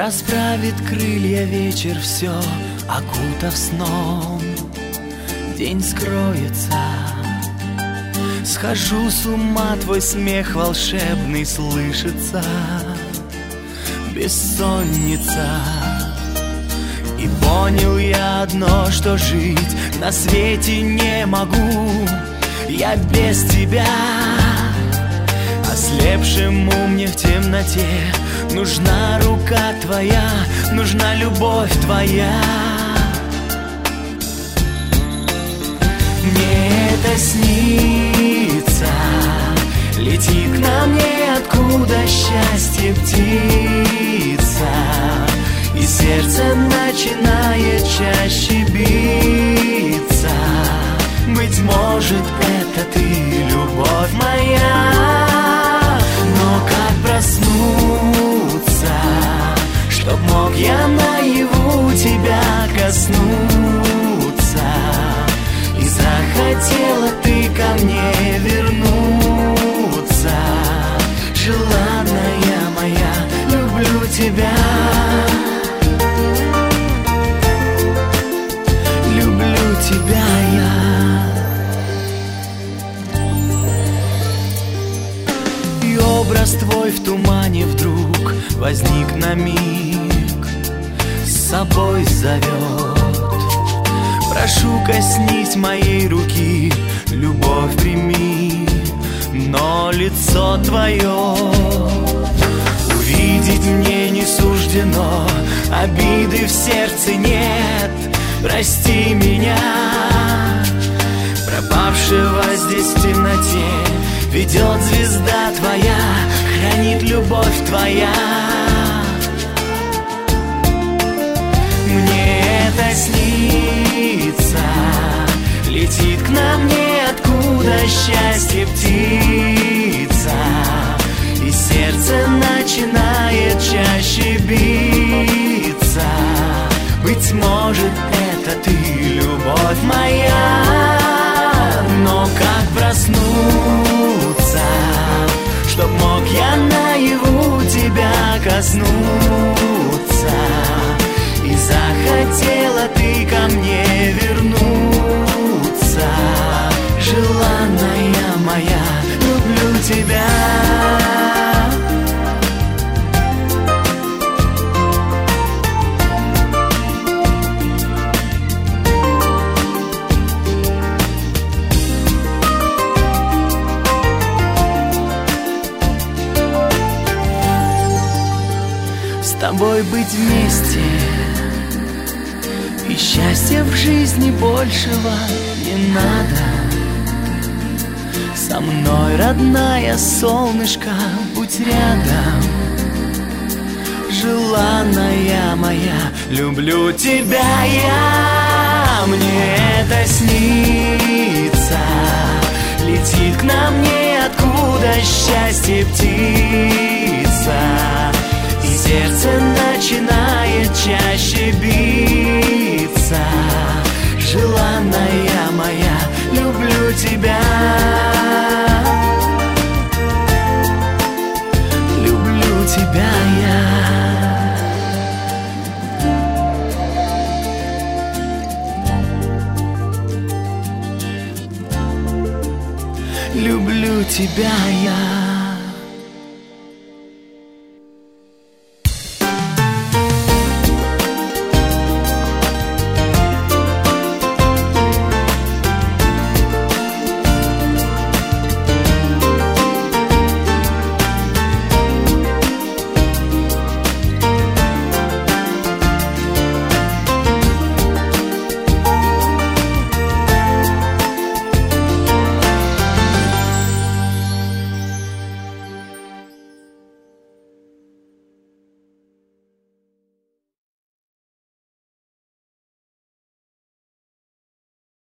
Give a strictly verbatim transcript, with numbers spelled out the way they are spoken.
Расправит крылья вечер, все окутав сном. День скроется, схожу с ума, твой смех волшебный слышится. Бессонница. И понял я одно, что жить на свете не могу я без тебя. Ослепшему мне в темноте нужна рука твоя, нужна любовь твоя. Мне это снится, летит к нам ниоткуда счастье птица, и сердце начинает чаще биться. Быть может, это ты, любовь моя. Но как проснуться, чтоб мог я наяву тебя коснуться? И захотела ты ко мне вернуться. Желанная моя, люблю тебя. Люблю тебя я. И образ твой в тумане вдруг возник на миг, с собой зовет. Прошу, коснись моей руки, любовь прими, но лицо твое увидеть мне не суждено, обиды в сердце нет. Прости меня, пропавшего здесь в темноте, ведет звезда твоя, хранит любовь твоя. Мне это снится, летит к нам ниоткуда счастье птица, и сердце начинает чаще биться. Быть может, это ты, любовь моя. Но как проснуться, чтоб мог я наяву тебя коснуться? И захотела ты ко мне вернуться. Желанная моя, люблю тебя. С тобой быть вместе, и счастья в жизни большего не надо. Со мной, родная, солнышко, будь рядом. Желанная моя, люблю тебя я. Мне это снится, летит к нам ниоткуда счастье птица, и сердце начинает чаще биться. Желанная моя, люблю тебя. Люблю тебя я. Люблю тебя я.